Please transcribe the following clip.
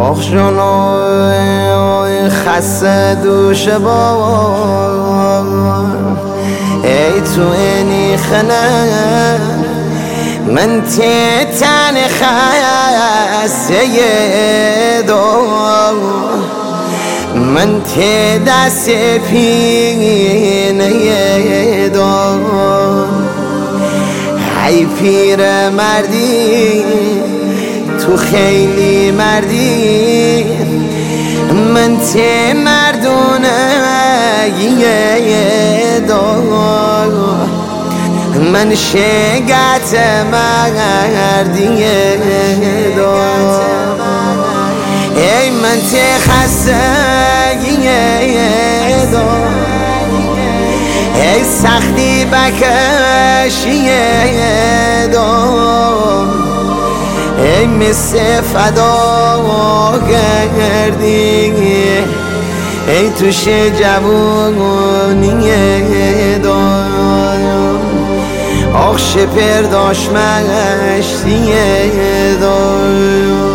آخ جانای خسته دوش بار ای تو اینی خنه من تن خسته دار من دست پینه دار ای پیر مردی تو خیلی مردی من مردونه دار من شگت مردی دار ای من خسته دار ای سختی بکشی دار ای مثل فدا کردی ای توش جوانی دار آخ شپر داشت مشتی دار